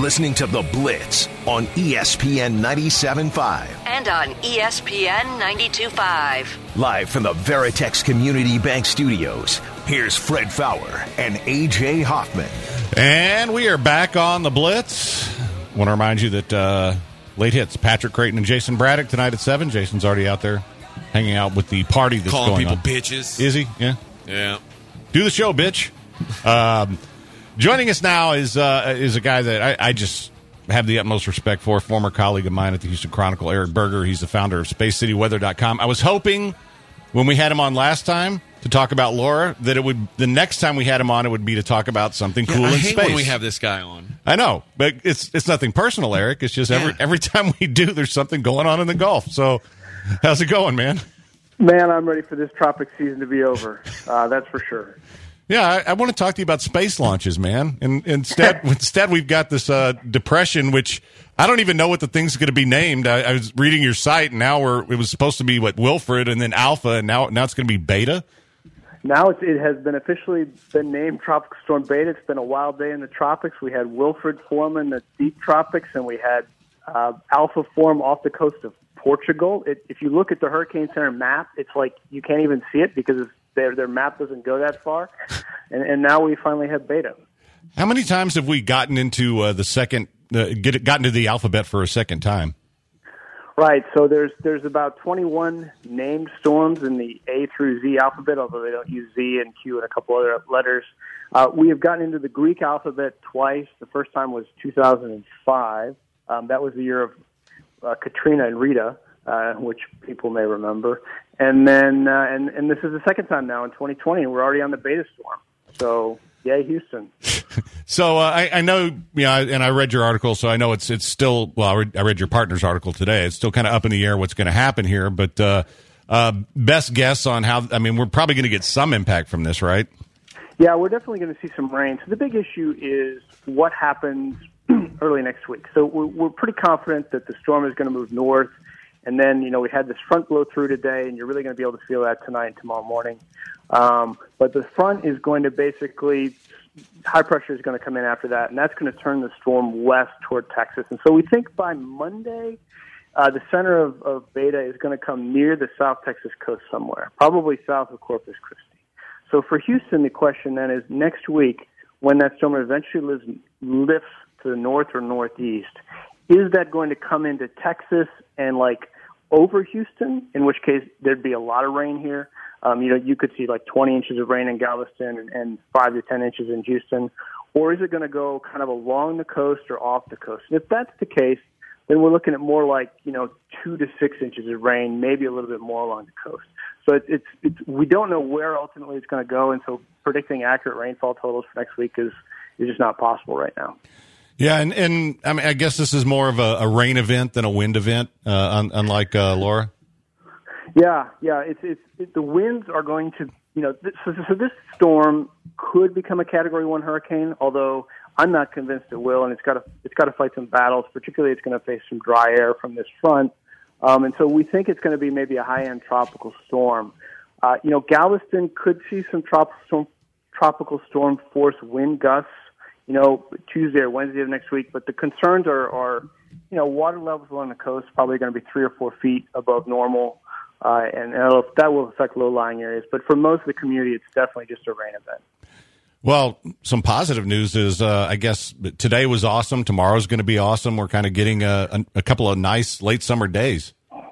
listening to The Blitz on ESPN 97.5. And on ESPN 92.5. Live from the Veritex Community Bank Studios, here's Fred Fowler and A.J. Hoffman. And we are back on The Blitz. I want to remind you that late hits, Patrick Creighton and Jason Braddock tonight at 7. Jason's already out there hanging out with the party that's calling going on. Calling people bitches. Is he? Yeah. Yeah. Do the show, bitch. Joining us now is a guy that I just have the utmost respect for, former colleague of mine at the Houston Chronicle, Eric Berger. He's the founder of SpaceCityWeather.com. I was hoping when we had him on last time to talk about Laura that it would the next time we had him on it would be to talk about something cool in space. I hate when we have this guy on. I know, but it's nothing personal, Eric. It's just every time we do, there's something going on in the Gulf. So how's it going, man? Man, I'm ready for this tropic season to be over. That's for sure. Yeah, I want to talk to you about space launches, man. And instead we've got this depression, which I don't even know what the thing's going to be named. I was reading your site, and now it was supposed to be Wilfred, and then Alpha, and now it's going to be Beta. Now it has been officially been named Tropical Storm Beta. It's been a wild day in the tropics. We had Wilfred form in the deep tropics, and we had Alpha form off the coast of Portugal. If you look at the Hurricane Center map, it's like you can't even see it because their map doesn't go that far. And now we finally have Beta. How many times have we gotten into gotten to the alphabet for a second time? Right. So there's about 21 named storms in the A through Z alphabet, although they don't use Z and Q and a couple other letters. We have gotten into the Greek alphabet twice. The first time was 2005. That was the year of Katrina and Rita, which people may remember. And then and this is the second time now in 2020, and we're already on the Beta storm. So, yay, Houston. So I know, and I read your article, so I know it's still, well, I read your partner's article today. It's still kind of up in the air what's going to happen here, but best guess on how, we're probably going to get some impact from this, right? Yeah, we're definitely going to see some rain. So the big issue is what happens early next week. So we're pretty confident that the storm is going to move north. And then, we had this front blow through today, and you're really going to be able to feel that tonight and tomorrow morning. But the front is going to basically, high pressure is going to come in after that, and that's going to turn the storm west toward Texas. And so we think by Monday, the center of Beta is going to come near the South Texas coast somewhere, probably south of Corpus Christi. So for Houston, the question then is next week, when that storm eventually lifts to the north or northeast, is that going to come into Texas and over Houston, in which case there'd be a lot of rain here? You could see 20 inches of rain in Galveston and 5 to 10 inches in Houston. Or is it going to go kind of along the coast or off the coast? And if that's the case, then we're looking at more 2 to 6 inches of rain, maybe a little bit more along the coast. So it's we don't know where ultimately it's going to go, and so predicting accurate rainfall totals for next week is just not possible right now. Yeah, and I guess this is more of a rain event than a wind event, unlike Laura. Yeah. It's the winds are going to, so this storm could become a Category 1 hurricane, although I'm not convinced it will, and it's got to fight some battles. Particularly, it's going to face some dry air from this front, and so we think it's going to be maybe a high-end tropical storm. Galveston could see some tropical storm force wind gusts, Tuesday or Wednesday of next week. But the concerns are water levels along the coast probably going to be 3 or 4 feet above normal. And that will affect low-lying areas. But for most of the community, it's definitely just a rain event. Well, some positive news is, I guess, today was awesome. Tomorrow's going to be awesome. We're kind of getting a couple of nice late summer days.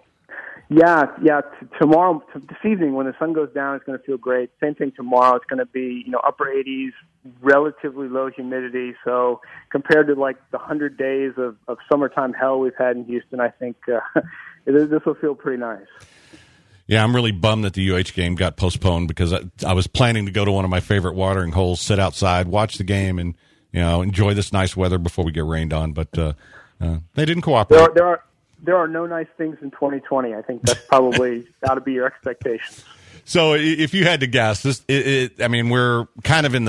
Yeah. Tomorrow, this evening, when the sun goes down, it's going to feel great. Same thing tomorrow. It's going to be, upper 80s, relatively low humidity. So compared to the 100 days of summertime hell we've had in Houston, I think this will feel pretty nice. Yeah, I'm really bummed that the UH game got postponed because I was planning to go to one of my favorite watering holes, sit outside, watch the game, and enjoy this nice weather before we get rained on. But they didn't cooperate. There are no nice things in 2020. I think that's probably got to be your expectation. So if you had to guess, we're kind of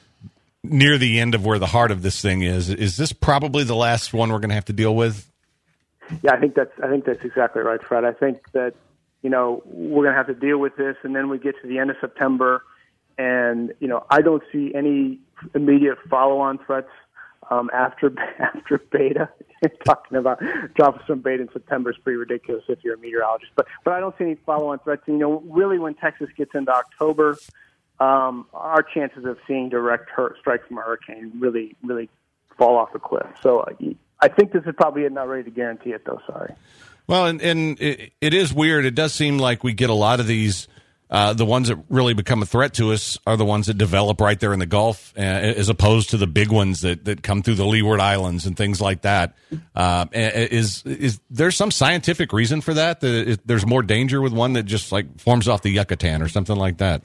near the end of where the heart of this thing is. Is this probably the last one we're going to have to deal with? Yeah, I think that's exactly right, Fred. I think that we're going to have to deal with this, and then we get to the end of September, and I don't see any immediate follow-on threats. after beta. Talking about dropping some beta in September is pretty ridiculous if you're a meteorologist. But I don't see any follow-on threats. Really, when Texas gets into October, our chances of seeing direct strike from a hurricane really, really fall off a cliff. So I think this is probably not ready to guarantee it, though. Sorry. Well, and it is weird. It does seem like we get a lot of these. The ones that really become a threat to us are the ones that develop right there in the Gulf, as opposed to the big ones that come through the Leeward Islands and things like that. Is there some scientific reason for that? There's more danger with one that just like forms off the Yucatan or something like that?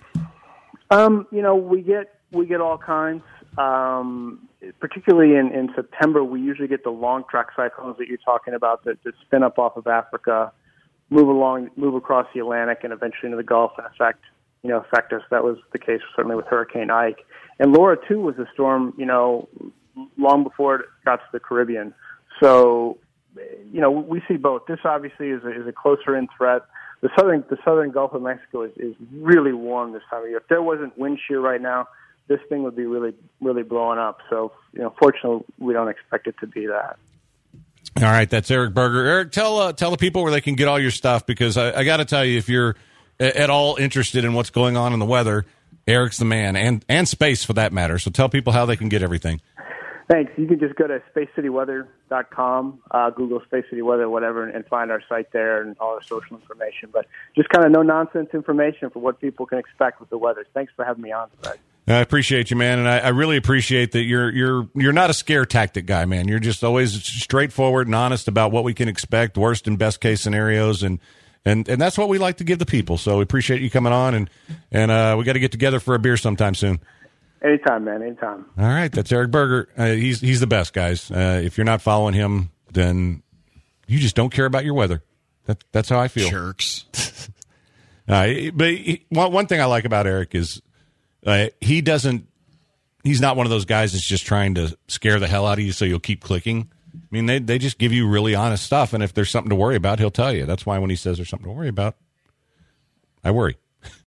We get all kinds. Particularly in September, we usually get the long track cyclones that you're talking about that spin up off of Africa, move across the Atlantic, and eventually into the Gulf and affect us. That was the case certainly with Hurricane Ike. And Laura too was a storm, long before it got to the Caribbean. So, we see both. This obviously is a closer in threat. The southern Gulf of Mexico is really warm this time of year. If there wasn't wind shear right now, this thing would be really, really blowing up. So, fortunately, we don't expect it to be that. All right, that's Eric Berger. Eric, tell the people where they can get all your stuff, because I got to tell you, if you're at all interested in what's going on in the weather, Eric's the man, and space for that matter. So tell people how they can get everything. Thanks. You can just go to spacecityweather.com, Google Space City Weather, whatever, and find our site there and all our social information. But just kind of no-nonsense information for what people can expect with the weather. Thanks for having me on today. I appreciate you, man, and I really appreciate that you're not a scare tactic guy, man. You're just always straightforward and honest about what we can expect, worst and best case scenarios, and that's what we like to give the people. So we appreciate you coming on, and we got to get together for a beer sometime soon. Anytime, man, anytime. All right, that's Eric Berger. He's the best, guys. If you're not following him, then you just don't care about your weather. That's how I feel. Jerks. But one thing I like about Eric is he's not one of those guys that's just trying to scare the hell out of you so you'll keep clicking. I mean, they just give you really honest stuff, and if there's something to worry about, he'll tell you. That's why when he says there's something to worry about, I worry.